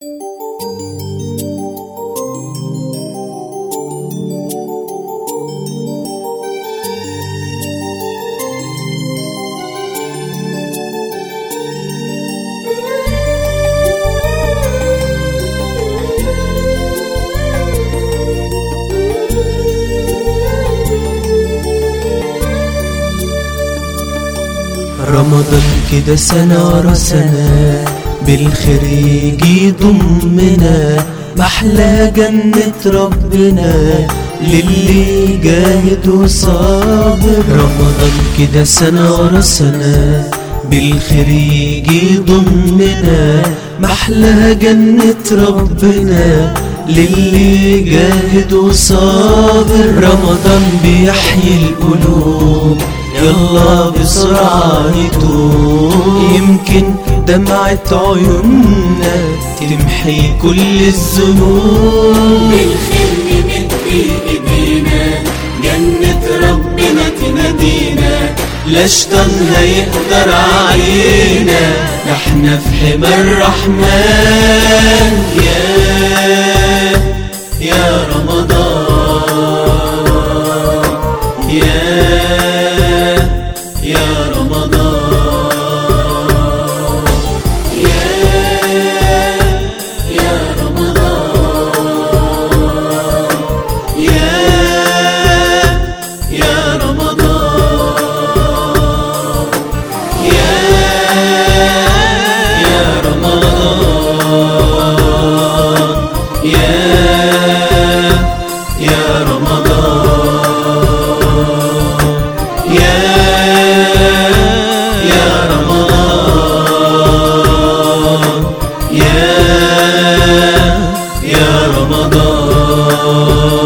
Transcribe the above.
رمضان كده سنة ورا سنة بالخير يجي ضمنا، محلى جنة ربنا للي جاهد وصابر. رمضان كده سنة ورا سنة بالخير يجي ضمنا، محلى جنة ربنا للي جاهد وصابر. رمضان بيحيي القلوب، يلا بسرعة نتوب، يمكن دمعة عيوننا تمحي كل الذنوب. بالخير نمد ايدينا، جنة ربنا تنادينا، لا شيطان هيقدر علينا، احنا في حمى الرحمن. يا رمضان، يا رمضان، يا رمضان، يا رمضان، يا رمضان، يا رمضان، يا رمضان، يا رمضان.